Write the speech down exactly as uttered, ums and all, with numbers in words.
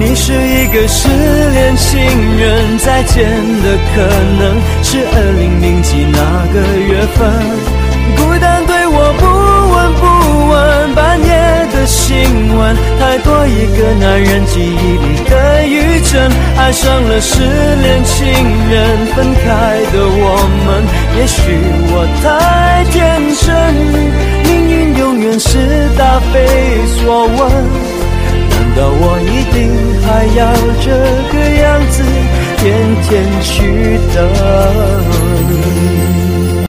你是一个失恋情人，再见的可能是二零零几那个月份。孤单对我不闻不问，半夜的新闻，太多一个男人记忆里的余震。爱上了失恋情人，分开的我们，也许我太天真，命运永远是答非所问。难道我一定还要这个样子，天天去等？